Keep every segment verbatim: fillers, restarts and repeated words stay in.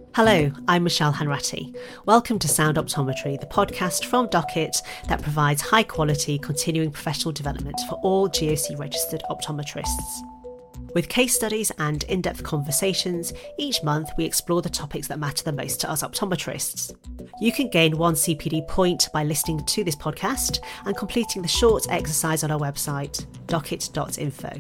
Hello, I'm Michelle Hanratty. Welcome to Sound Optometry, the podcast from Docket that provides high quality continuing professional development for all G O C registered optometrists. With case studies and in-depth conversations, each month we explore the topics that matter the most to us optometrists. You can gain one C P D point by listening to this podcast and completing the short exercise on our website, docket dot info.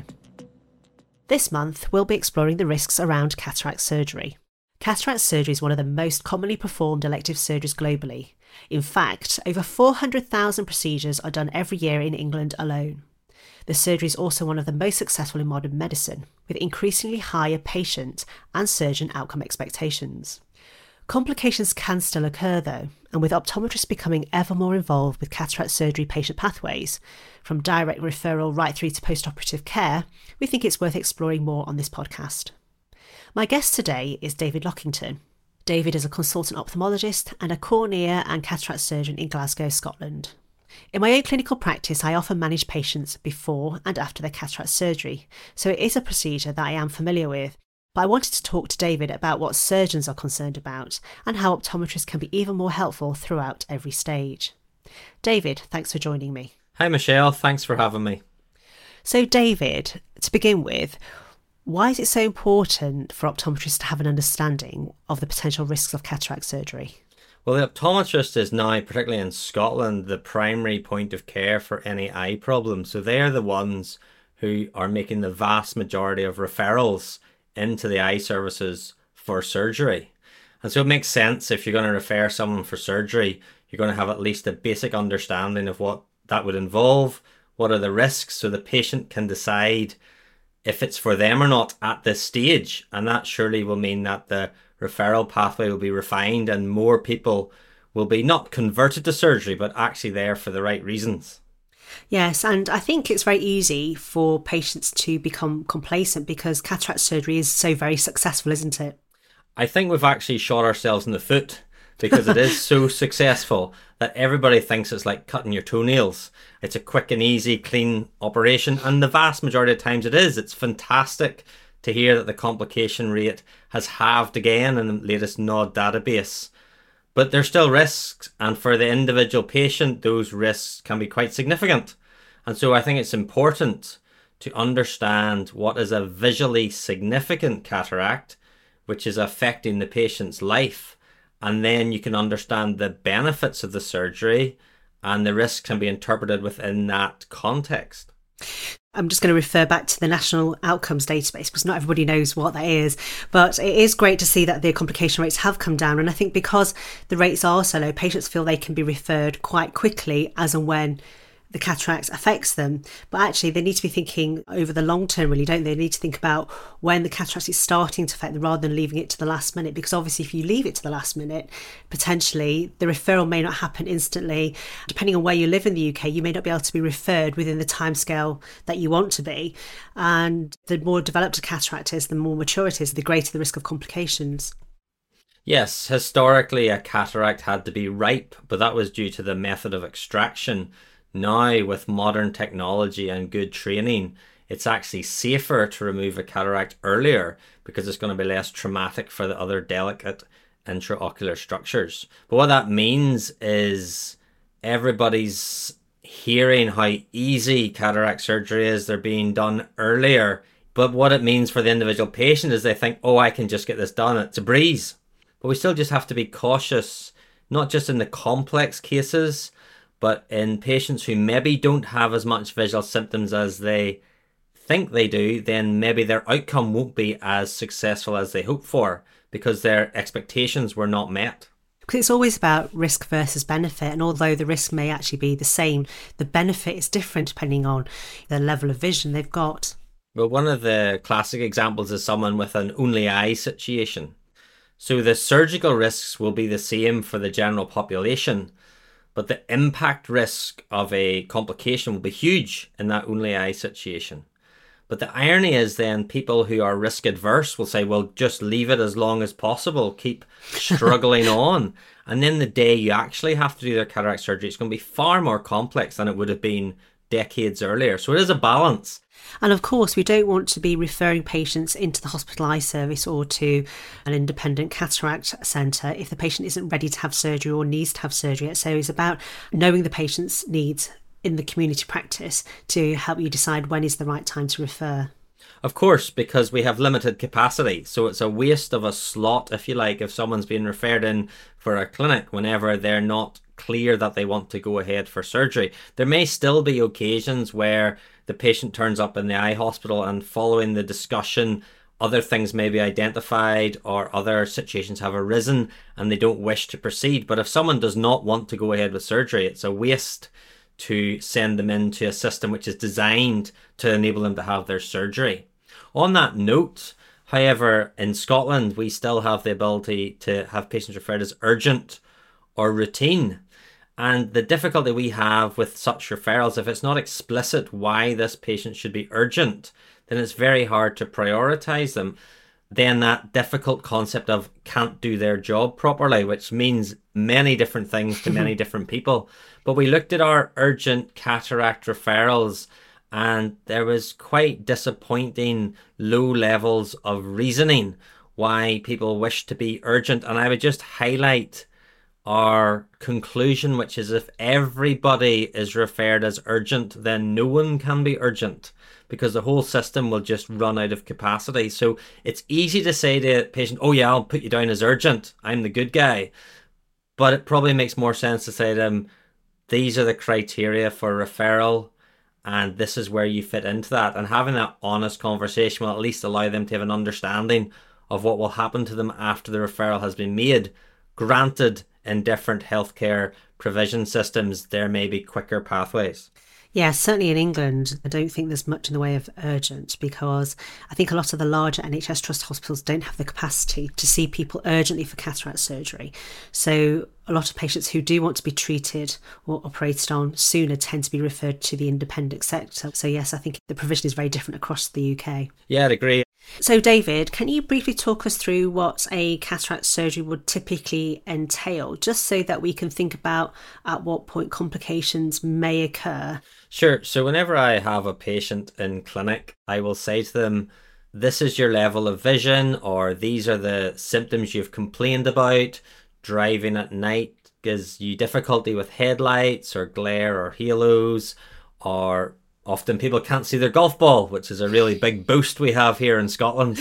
This month we'll be exploring the risks around cataract surgery. Cataract surgery is one of the most commonly performed elective surgeries globally. In fact, over four hundred thousand procedures are done every year in England alone. The surgery is also one of the most successful in modern medicine, with increasingly higher patient and surgeon outcome expectations. Complications can still occur though, and with optometrists becoming ever more involved with cataract surgery patient pathways, from direct referral right through to post-operative care, we think it's worth exploring more on this podcast. My guest today is David Lockington. David is a consultant ophthalmologist and a cornea and cataract surgeon in Glasgow, Scotland. In my own clinical practice, I often manage patients before and after their cataract surgery, so it is a procedure that I am familiar with. But I wanted to talk to David about what surgeons are concerned about and how optometrists can be even more helpful throughout every stage. David, thanks for joining me. Hi Michelle, thanks for having me. So David, to begin with, why is it so important for optometrists to have an understanding of the potential risks of cataract surgery? Well, the optometrist is now, particularly in Scotland, the primary point of care for any eye problem. So they're the ones who are making the vast majority of referrals into the eye services for surgery. And so it makes sense if you're going to refer someone for surgery, you're going to have at least a basic understanding of what that would involve, what are the risks, so the patient can decide if it's for them or not at this stage. And that surely will mean that the referral pathway will be refined and more people will be not converted to surgery, but actually there for the right reasons. Yes, and I think it's very easy for patients to become complacent because cataract surgery is so very successful, isn't it? I think we've actually shot ourselves in the foot because it is so successful that everybody thinks it's like cutting your toenails. It's a quick and easy, clean operation, and the vast majority of times it is. It's fantastic to hear that the complication rate has halved again in the latest N O D database. But there's still risks, and for the individual patient, those risks can be quite significant. And so I think it's important to understand what is a visually significant cataract, which is affecting the patient's life. And then you can understand the benefits of the surgery, and the risks can be interpreted within that context. I'm just going to refer back to the National Outcomes Database because not everybody knows what that is, but it is great to see that the complication rates have come down. And I think because the rates are so low, patients feel they can be referred quite quickly as and when the cataract affects them. But actually they need to be thinking over the long term, really, don't they? They need to think about when the cataract is starting to affect them rather than leaving it to the last minute, because obviously if you leave it to the last minute, potentially the referral may not happen instantly. Depending on where you live in the U K, you may not be able to be referred within the timescale that you want to be. And the more developed a cataract is, the more mature it is, the greater the risk of complications. Yes, historically a cataract had to be ripe, but that was due to the method of extraction. Now, with modern technology and good training, it's actually safer to remove a cataract earlier because it's going to be less traumatic for the other delicate intraocular structures. But what that means is everybody's hearing how easy cataract surgery is. They're being done earlier. But what it means for the individual patient is they think, oh, I can just get this done. It's a breeze. But we still just have to be cautious, not just in the complex cases, but in patients who maybe don't have as much visual symptoms as they think they do, then maybe their outcome won't be as successful as they hope for because their expectations were not met. Because it's always about risk versus benefit, and although the risk may actually be the same, the benefit is different depending on the level of vision they've got. Well, one of the classic examples is someone with an only eye situation. So the surgical risks will be the same for the general population, but the impact risk of a complication will be huge in that only eye situation. But the irony is then people who are risk adverse will say, well, just leave it as long as possible, keep struggling on. And then the day you actually have to do their cataract surgery, it's going to be far more complex than it would have been decades earlier. So it is a balance. And of course, we don't want to be referring patients into the hospital eye service or to an independent cataract centre if the patient isn't ready to have surgery or needs to have surgery. So it's about knowing the patient's needs in the community practice to help you decide when is the right time to refer. Of course, because we have limited capacity. So it's a waste of a slot, if you like, if someone's being referred in for a clinic whenever they're not clear that they want to go ahead for surgery. There may still be occasions where the patient turns up in the eye hospital and following the discussion, other things may be identified or other situations have arisen and they don't wish to proceed. But if someone does not want to go ahead with surgery, it's a waste to send them into a system which is designed to enable them to have their surgery. On that note, however, in Scotland, we still have the ability to have patients referred as urgent or routine. And the difficulty we have with such referrals, if it's not explicit why this patient should be urgent, then it's very hard to prioritise them. Then that difficult concept of can't do their job properly, which means many different things to many different people. But we looked at our urgent cataract referrals and there was quite disappointing low levels of reasoning why people wish to be urgent. And I would just highlight our conclusion, which is if everybody is referred as urgent, then no one can be urgent because the whole system will just run out of capacity. So it's easy to say to a patient, oh yeah, I'll put you down as urgent, I'm the good guy. But it probably makes more sense to say to them, these are the criteria for referral and this is where you fit into that. And having that honest conversation will at least allow them to have an understanding of what will happen to them after the referral has been made. Granted, in different healthcare provision systems, there may be quicker pathways. Yeah, certainly in England, I don't think there's much in the way of urgent because I think a lot of the larger N H S trust hospitals don't have the capacity to see people urgently for cataract surgery. So a lot of patients who do want to be treated or operated on sooner tend to be referred to the independent sector. So yes, I think the provision is very different across the U K. Yeah, I'd agree. So David, can you briefly talk us through what a cataract surgery would typically entail, just so that we can think about at what point complications may occur? Sure. So whenever I have a patient in clinic, I will say to them, this is your level of vision, or these are the symptoms you've complained about. Driving at night gives you difficulty with headlights or glare or halos, or often people can't see their golf ball, which is a really big boost we have here in Scotland.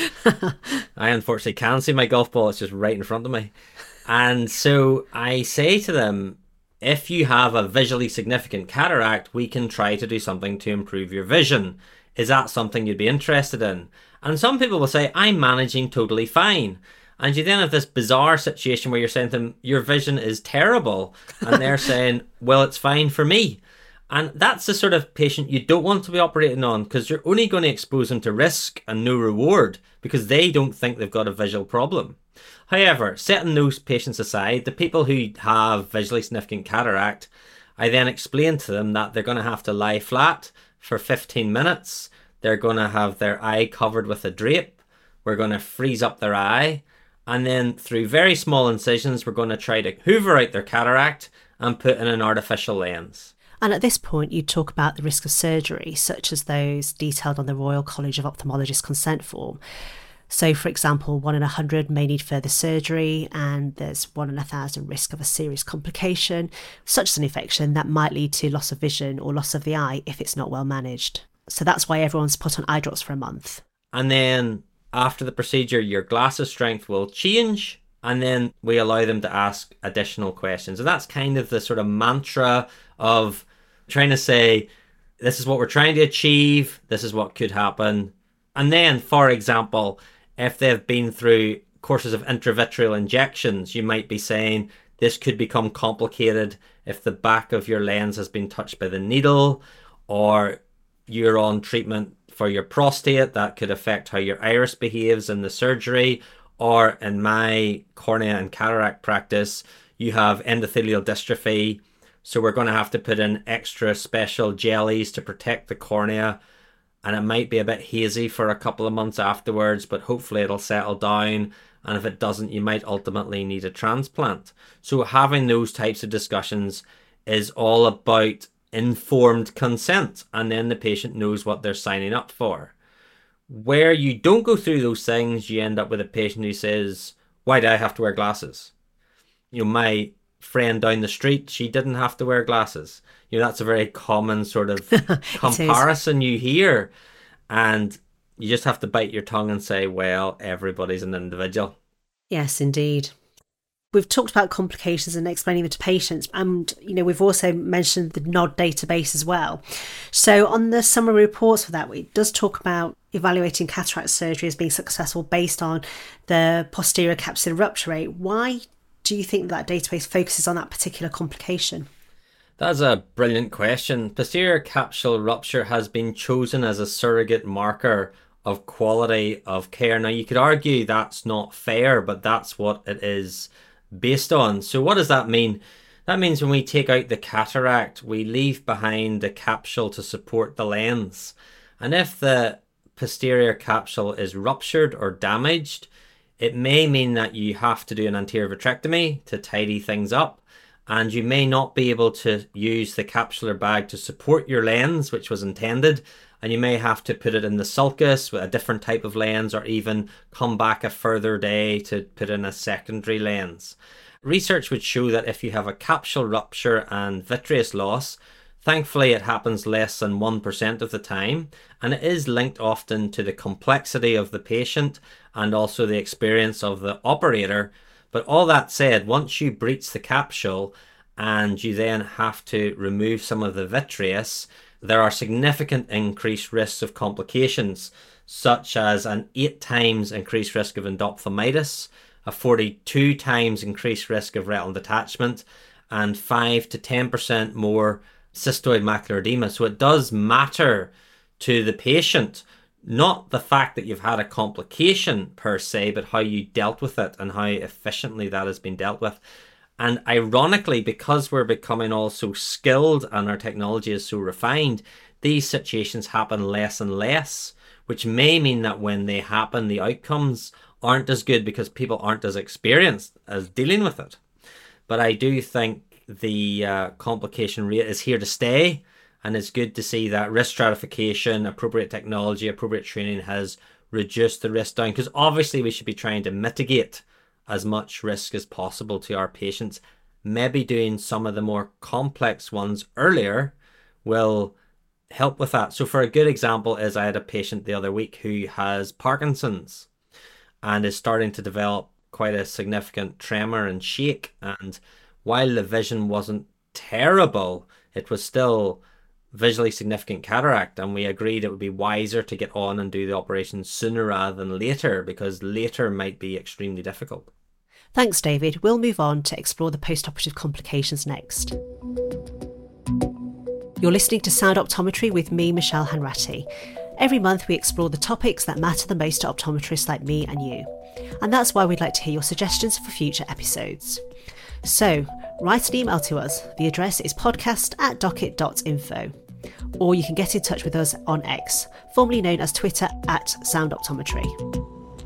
I unfortunately can see my golf ball. It's just right in front of me. And so I say to them, if you have a visually significant cataract, we can try to do something to improve your vision. Is that something you'd be interested in? And some people will say, I'm managing totally fine. And you then have this bizarre situation where you're saying to them, your vision is terrible. And they're saying, well, it's fine for me. And that's the sort of patient you don't want to be operating on, because you're only going to expose them to risk and no reward because they don't think they've got a visual problem. However, setting those patients aside, the people who have visually significant cataract, I then explain to them that they're going to have to lie flat for fifteen minutes. They're going to have their eye covered with a drape. We're going to freeze up their eye. And then through very small incisions, we're going to try to hoover out their cataract and put in an artificial lens. And at this point, you talk about the risk of surgery, such as those detailed on the Royal College of Ophthalmologists consent form. So, for example, one in a hundred may need further surgery, and there's one in a thousand risk of a serious complication, such as an infection that might lead to loss of vision or loss of the eye if it's not well managed. So that's why everyone's put on eye drops for a month. And then after the procedure, your glasses strength will change, and then we allow them to ask additional questions. And that's kind of the sort of mantra of trying to say, this is what we're trying to achieve, this is what could happen. And then, for example, if they've been through courses of intravitreal injections, you might be saying this could become complicated if the back of your lens has been touched by the needle, or you're on treatment for your prostate that could affect how your iris behaves in the surgery, or in my cornea and cataract practice, you have endothelial dystrophy. So we're going to have to put in extra special jellies to protect the cornea. And it might be a bit hazy for a couple of months afterwards, but hopefully it'll settle down. And if it doesn't, you might ultimately need a transplant. So having those types of discussions is all about informed consent, and then the patient knows what they're signing up for. Where you don't go through those things, you end up with a patient who says, why do I have to wear glasses? You know, my friend down the street, she didn't have to wear glasses. You know, that's a very common sort of comparison you hear. And you just have to bite your tongue and say, well, everybody's an individual. Yes, indeed. We've talked about complications and explaining them to patients, and you know we've also mentioned the N O D database as well. So on the summary reports for that, it does talk about evaluating cataract surgery as being successful based on the posterior capsular rupture rate. Why do you think that database focuses on that particular complication? That's a brilliant question. Posterior capsule rupture has been chosen as a surrogate marker of quality of care. Now, you could argue that's not fair, but that's what it is based on. So what does that mean? That means when we take out the cataract, we leave behind the capsule to support the lens. And if the posterior capsule is ruptured or damaged, it may mean that you have to do an anterior vitrectomy to tidy things up. And you may not be able to use the capsular bag to support your lens, which was intended. And you may have to put it in the sulcus with a different type of lens, or even come back a further day to put in a secondary lens. Research would show that if you have a capsule rupture and vitreous loss, thankfully it happens less than one percent of the time, and it is linked often to the complexity of the patient and also the experience of the operator. But all that said, once you breach the capsule and you then have to remove some of the vitreous, there are significant increased risks of complications, such as an eight times increased risk of endophthalmitis, a forty-two times increased risk of retinal detachment, and five to ten percent more cystoid macular edema. So it does matter to the patient, not the fact that you've had a complication per se, but how you dealt with it and how efficiently that has been dealt with. And ironically, because we're becoming all so skilled and our technology is so refined, these situations happen less and less, which may mean that when they happen, the outcomes aren't as good because people aren't as experienced as dealing with it. But I do think the uh, complication rate is here to stay, and it's good to see that risk stratification, appropriate technology, appropriate training has reduced the risk down, because obviously we should be trying to mitigate as much risk as possible to our patients. Maybe doing some of the more complex ones earlier will help with that. So for a good example is, I had a patient the other week who has Parkinson's and is starting to develop quite a significant tremor and shake. And while the vision wasn't terrible, it was still visually significant cataract, and we agreed it would be wiser to get on and do the operation sooner rather than later, because later might be extremely difficult. Thanks, David. We'll move on to explore the post-operative complications next. You're listening to Sound Optometry with me, Michelle Hanratty. Every month we explore the topics that matter the most to optometrists like me and you. And that's why we'd like to hear your suggestions for future episodes. So, write an email to us. The address is podcast at docket dot info. Or you can get in touch with us on X, formerly known as Twitter, at Sound Optometry.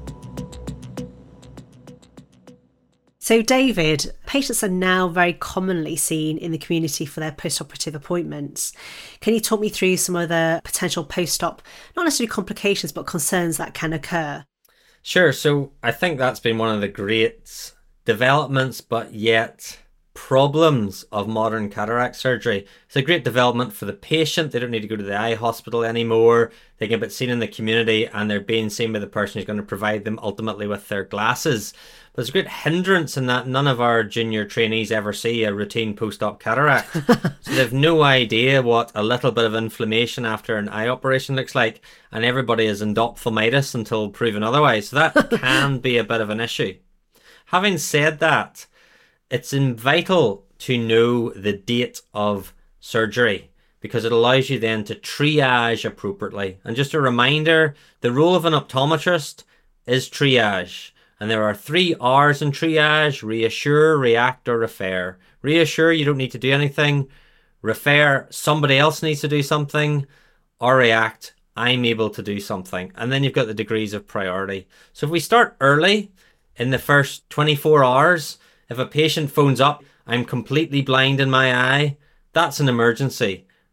So David, patients are now very commonly seen in the community for their post-operative appointments. Can you talk me through some of the potential post-op, not necessarily complications, but concerns that can occur? Sure. So I think that's been one of the great developments, but yet problems of modern cataract surgery. It's a great development for the patient. They don't need to go to the eye hospital anymore. They can be seen in the community, and they're being seen by the person who's going to provide them ultimately with their glasses. But there's a great hindrance in that none of our junior trainees ever see a routine post-op cataract. So they've no idea what a little bit of inflammation after an eye operation looks like, and everybody is endophthalmitis until proven otherwise. So that can be a bit of an issue. Having said that, it's vital to know the date of surgery, because it allows you then to triage appropriately. And just a reminder, the role of an optometrist is triage. And there are three R's in triage: reassure, react, or refer. Reassure, you don't need to do anything. Refer, somebody else needs to do something. Or react, I'm able to do something. And then you've got the degrees of priority. So if we start early, in the first twenty-four hours, if a patient phones up, I'm completely blind in my eye, that's an emergency.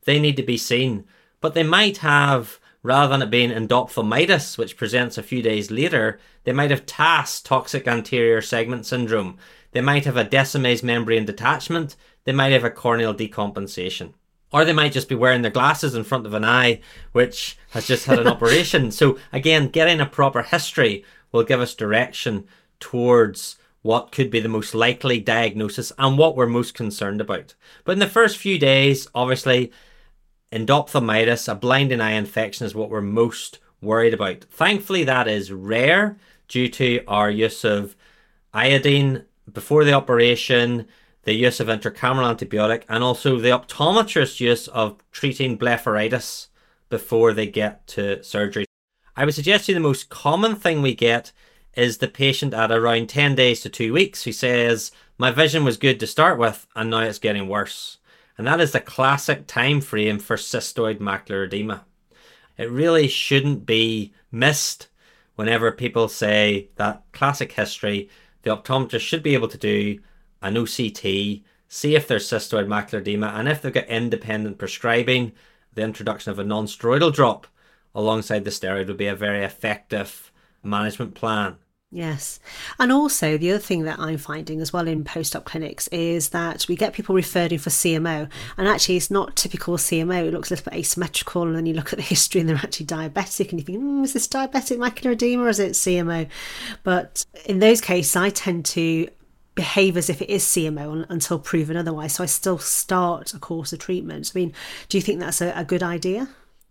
they need to be seen. But they might have, rather than it being endophthalmitis, which presents a few days later, they might have T A S, toxic anterior segment syndrome. They might have a Descemet's membrane detachment. They might have a corneal decompensation. Or they might just be wearing their glasses in front of an eye, which has just had an operation. So again, getting a proper history will give us direction towards what could be the most likely diagnosis and what we're most concerned about. But in the first few days, obviously, endophthalmitis, a blinding eye infection, is what we're most worried about. Thankfully, that is rare due to our use of iodine before the operation, the use of intracameral antibiotic, and also the optometrist's use of treating blepharitis before they get to surgery. I would suggest to you the most common thing we get is the patient at around ten days to two weeks who says, my vision was good to start with and now it's getting worse. And that is the classic time frame for cystoid macular edema. It really shouldn't be missed whenever people say that classic history. The optometrist should be able to do an O C T, see if there's cystoid macular edema, and if they've got independent prescribing, the introduction of a non-steroidal drop alongside the steroid would be a very effective management plan. Yes. And also the other thing that I'm finding as well in post-op clinics is that we get people referred in for C M O, and actually it's not typical C M O. It looks a little bit asymmetrical, and then you look at the history and they're actually diabetic and you think, mm, is this diabetic macular edema or is it C M O? But in those cases, I tend to behave as if it is C M O until proven otherwise. So I still start a course of treatment. I mean, do you think that's a, a good idea?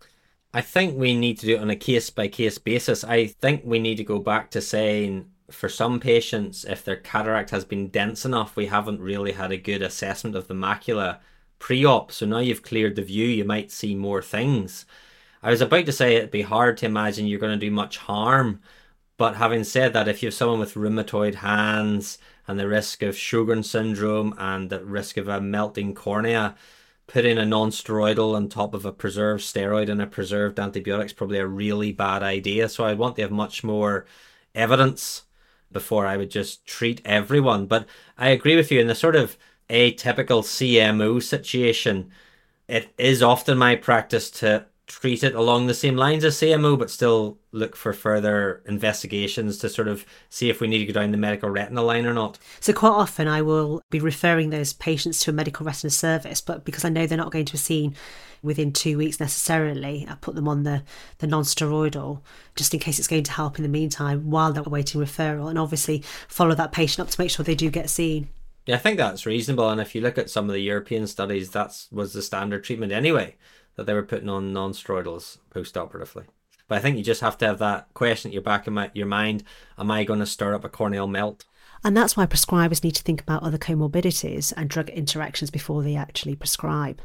I think we need to do it on a case-by-case basis. I think we need to go back to saying, for some patients, if their cataract has been dense enough, we haven't really had a good assessment of the macula pre-op. So now you've cleared the view, you might see more things. I was about to say it'd be hard to imagine you're going to do much harm. But having said that, if you have someone with rheumatoid hands and the risk of Sjogren's syndrome and the risk of a melting cornea, putting a non-steroidal on top of a preserved steroid and a preserved antibiotic is probably a really bad idea. So I want to have much more evidence before I would just treat everyone. But I agree with you, in the sort of atypical C M O situation, it is often my practice to treat it along the same lines as C M O, but still look for further investigations to sort of see if we need to go down the medical retina line or not. So quite often I will be referring those patients to a medical retina service, but because I know they're not going to be seen within two weeks necessarily, I put them on the, the non-steroidal just in case it's going to help in the meantime while they're awaiting referral, and obviously follow that patient up to make sure they do get seen. Yeah, I think that's reasonable. And if you look at some of the European studies, that was the standard treatment anyway, that they were putting on non-steroidals post-operatively. But I think you just have to have that question at your back of my, your mind, am I going to stir up a corneal melt? And that's why prescribers need to think about other comorbidities and drug interactions before they actually prescribe.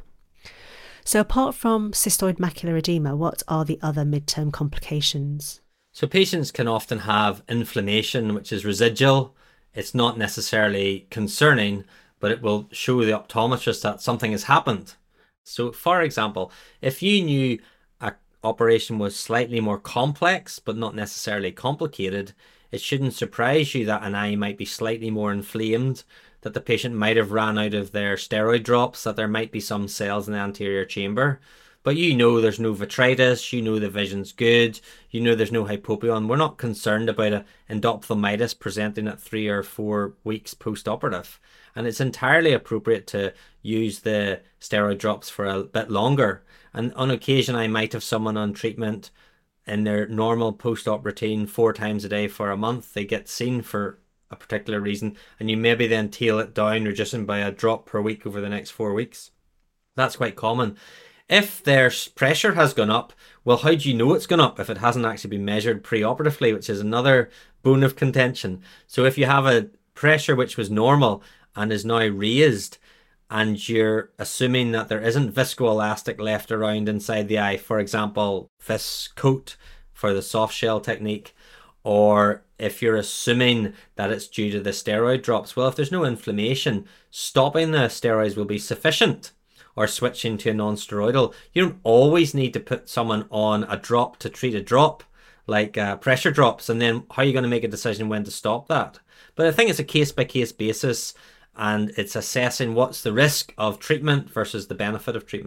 So apart from cystoid macular edema, what are the other midterm complications? So patients can often have inflammation, which is residual. It's not necessarily concerning, but it will show the optometrist that something has happened. So, for example, if you knew an operation was slightly more complex, but not necessarily complicated, it shouldn't surprise you that an eye might be slightly more inflamed, that the patient might have ran out of their steroid drops, that there might be some cells in the anterior chamber. But you know there's no vitritis, you know the vision's good, you know there's no hypopyon. We're not concerned about an endophthalmitis presenting at three or four weeks post-operative. And it's entirely appropriate to use the steroid drops for a bit longer. And on occasion, I might have someone on treatment in their normal post-op routine four times a day for a month. They get seen for a particular reason, and you maybe then tail it down, reducing by a drop per week over the next four weeks. That's quite common. If their pressure has gone up, well, how do you know it's gone up if it hasn't actually been measured pre-operatively, which is another bone of contention. So if you have a pressure which was normal and is now raised, and you're assuming that there isn't viscoelastic left around inside the eye, for example, Viscoat for the soft shell technique, or if you're assuming that it's due to the steroid drops, well, if there's no inflammation, stopping the steroids will be sufficient, or switching to a non-steroidal. You don't always need to put someone on a drop to treat a drop, like uh, pressure drops, and then how are you going to make a decision when to stop that? But I think it's a case-by-case basis, and it's assessing what's the risk of treatment versus the benefit of treatment.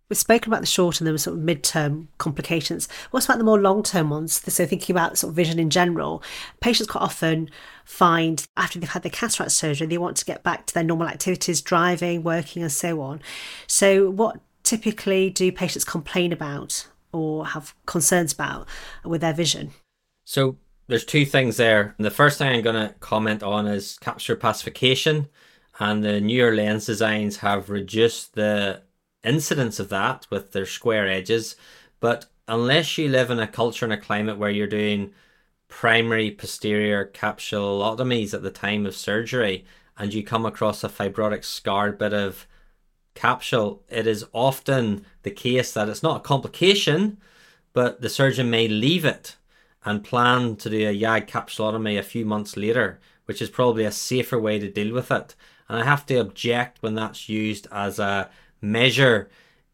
We've spoken about the short and the sort of mid-term complications. What about the more long-term ones? So thinking about sort of vision in general, patients quite often find after they've had their cataract surgery, they want to get back to their normal activities, driving, working and so on. So what typically do patients complain about or have concerns about with their vision? So there's two things there. The first thing I'm going to comment on is capsular opacification, and the newer lens designs have reduced the incidence of that with their square edges. But unless you live in a culture and a climate where you're doing primary posterior capsulotomies at the time of surgery and you come across a fibrotic scarred bit of capsule, it is often the case that it's not a complication, but the surgeon may leave it and plan to do a Y A G capsulotomy a few months later, which is probably a safer way to deal with it. And I have to object when that's used as a measure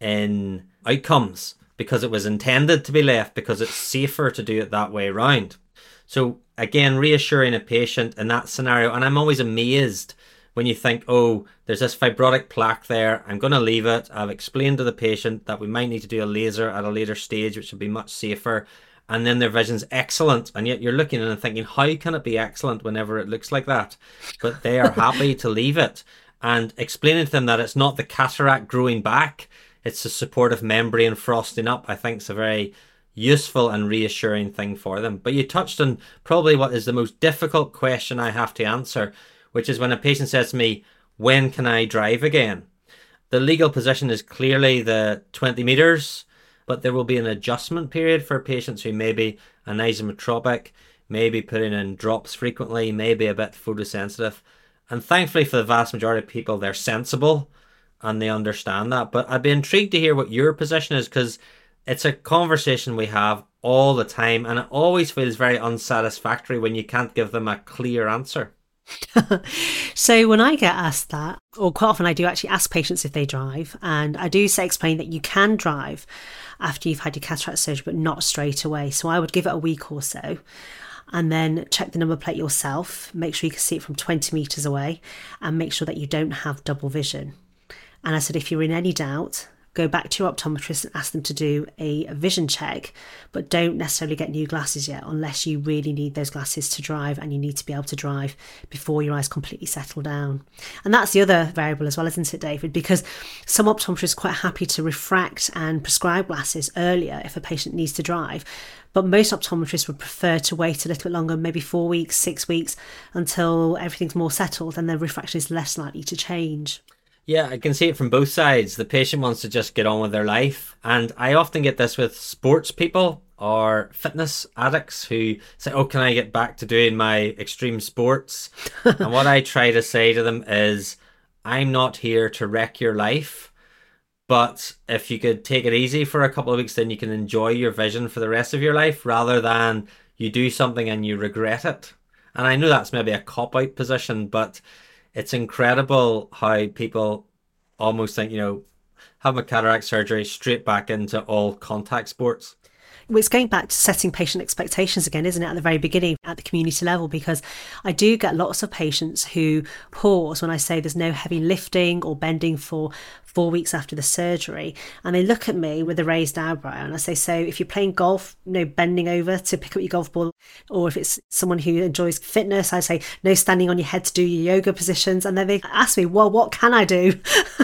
in outcomes, because it was intended to be left because it's safer to do it that way around. So again, reassuring a patient in that scenario, and I'm always amazed when you think, oh, there's this fibrotic plaque there, I'm going to leave it. I've explained to the patient that we might need to do a laser at a later stage, which would be much safer. And then their vision's excellent, and yet you're looking at it and thinking, how can it be excellent whenever it looks like that? But they are happy to leave it, and explaining to them that it's not the cataract growing back, it's the supportive membrane frosting up, I think is a very useful and reassuring thing for them. But you touched on probably what is the most difficult question I have to answer, which is when a patient says to me, when can I drive again? The legal position is clearly the twenty meters, but there will be an adjustment period for patients who may be anisometropic, maybe putting in drops frequently, maybe a bit photosensitive. And thankfully for the vast majority of people, they're sensible and they understand that. But I'd be intrigued to hear what your position is, because it's a conversation we have all the time, and it always feels very unsatisfactory when you can't give them a clear answer. So when I get asked that, or quite often I do actually ask patients if they drive, and I do say explain that you can drive after you've had your cataract surgery, but not straight away. So I would give it a week or so and then check the number plate yourself, make sure you can see it from twenty metres away, and make sure that you don't have double vision. And I said, if you're in any doubt, go back to your optometrist and ask them to do a vision check, but don't necessarily get new glasses yet unless you really need those glasses to drive, and you need to be able to drive before your eyes completely settle down. And that's the other variable as well, isn't it, David? Because some optometrists are quite happy to refract and prescribe glasses earlier if a patient needs to drive, but most optometrists would prefer to wait a little bit longer, maybe four weeks, six weeks, until everything's more settled and the refraction is less likely to change. Yeah, I can see it from both sides. The patient wants to just get on with their life. And I often get this with sports people or fitness addicts who say, oh, can I get back to doing my extreme sports? And what I try to say to them is, I'm not here to wreck your life. But if you could take it easy for a couple of weeks, then you can enjoy your vision for the rest of your life, rather than you do something and you regret it. And I know that's maybe a cop-out position, but it's incredible how people almost think, you know, have a cataract surgery, straight back into all contact sports. Well, it's going back to setting patient expectations again, isn't it, at the very beginning, at the community level, because I do get lots of patients who pause when I say there's no heavy lifting or bending for four weeks after the surgery, and they look at me with a raised eyebrow, and I say, so if you're playing golf, no bending over to pick up your golf ball, or if it's someone who enjoys fitness, I say no standing on your head to do your yoga positions, and then they ask me, well, what can I do?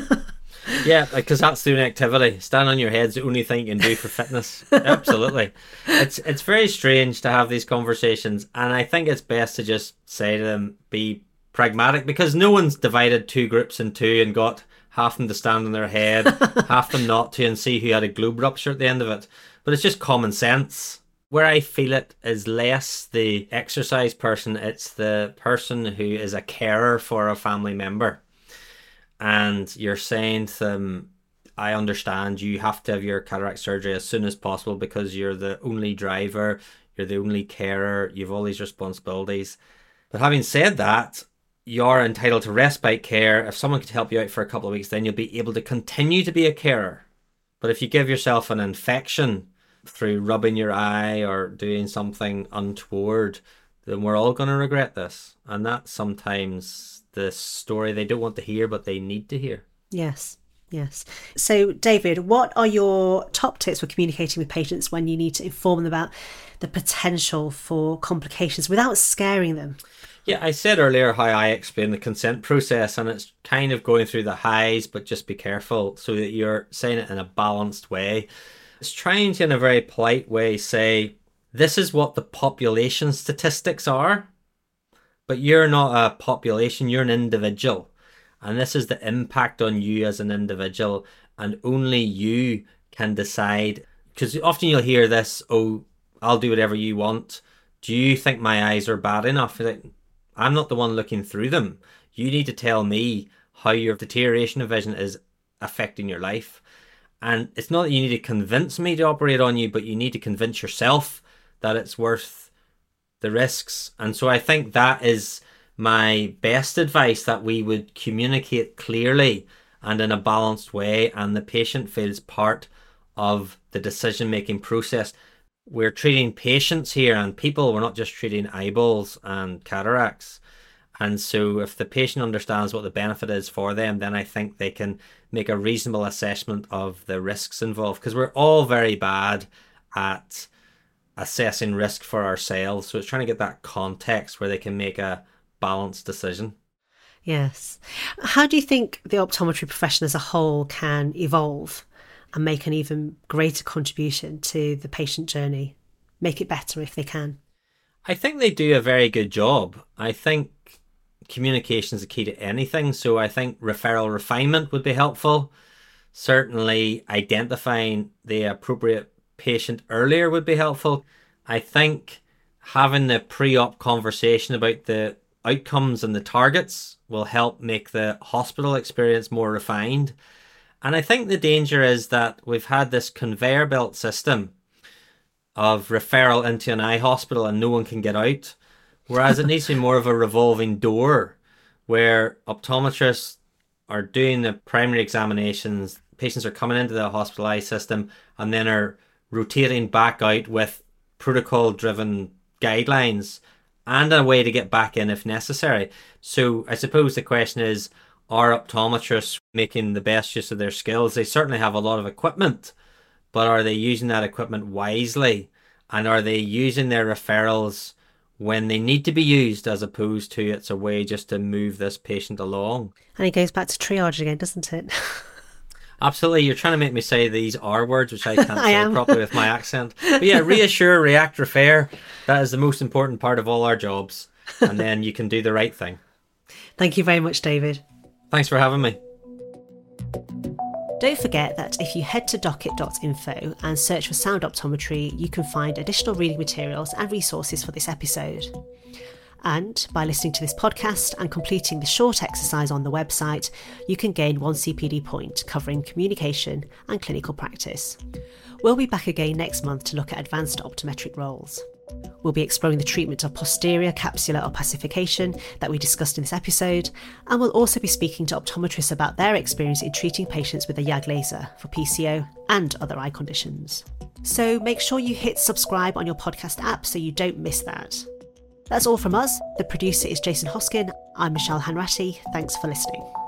Yeah, because that's the only activity. Stand on your head's the only thing you can do for fitness. Absolutely. It's it's very strange to have these conversations, and I think it's best to just say to them, be pragmatic, because no one's divided two groups in two and got half them to stand on their head, half them not to, and see who had a globe rupture at the end of it. But it's just common sense. Where I feel it is less the exercise person, it's the person who is a carer for a family member. And you're saying to them, I understand you have to have your cataract surgery as soon as possible because you're the only driver, you're the only carer, you've all these responsibilities. But having said that, you're entitled to respite care. If someone could help you out for a couple of weeks, then you'll be able to continue to be a carer. But if you give yourself an infection through rubbing your eye or doing something untoward, then we're all going to regret this. And that's sometimes the story they don't want to hear, but they need to hear. Yes. Yes. So, David, what are your top tips for communicating with patients when you need to inform them about the potential for complications without scaring them? Yeah, I said earlier how I explain the consent process, and it's kind of going through the highs, but just be careful so that you're saying it in a balanced way. It's trying to, in a very polite way, say, this is what the population statistics are, but you're not a population, you're an individual. And this is the impact on you as an individual, and only you can decide. Because often you'll hear this, oh, I'll do whatever you want. Do you think my eyes are bad enough? Like, I'm not the one looking through them. You need to tell me how your deterioration of vision is affecting your life. And it's not that you need to convince me to operate on you, but you need to convince yourself that it's worth the risks. And so I think that is my best advice, that we would communicate clearly and in a balanced way, and the patient feels part of the decision-making process. We're treating patients here and people, we're not just treating eyeballs and cataracts. And so if the patient understands what the benefit is for them, then I think they can make a reasonable assessment of the risks involved, because we're all very bad at assessing risk for ourselves. So it's trying to get that context where they can make a balanced decision. Yes. How do you think the optometry profession as a whole can evolve and make an even greater contribution to the patient journey, make it better if they can? I think they do a very good job. I think communication is the key to anything. So I think referral refinement would be helpful. Certainly identifying the appropriate patient earlier would be helpful. I think having the pre-op conversation about the outcomes and the targets will help make the hospital experience more refined. And I think the danger is that we've had this conveyor belt system of referral into an eye hospital and no one can get out. Whereas it needs to be more of a revolving door where optometrists are doing the primary examinations, patients are coming into the hospital eye system and then are rotating back out with protocol-driven guidelines and a way to get back in if necessary. So I suppose the question is, are optometrists making the best use of their skills? They certainly have a lot of equipment, but are they using that equipment wisely? And are they using their referrals when they need to be used, as opposed to it's a way just to move this patient along? And it goes back to triage again, doesn't it? Absolutely. You're trying to make me say these R words, which I can't I say am. properly with my accent. But yeah, reassure, react, refer. That is the most important part of all our jobs. And then you can do the right thing. Thank you very much, David. Thanks for having me. Don't forget that if you head to docket dot info and search for Sound Optometry, you can find additional reading materials and resources for this episode. And by listening to this podcast and completing the short exercise on the website, you can gain one C P D point covering communication and clinical practice. We'll be back again next month to look at advanced optometric roles. We'll be exploring the treatment of posterior capsular opacification that we discussed in this episode, and we'll also be speaking to optometrists about their experience in treating patients with a YAG laser for P C O and other eye conditions. So make sure you hit subscribe on your podcast app so you don't miss that. That's all from us. The producer is Jason Hoskin. I'm Michelle Hanratty. Thanks for listening.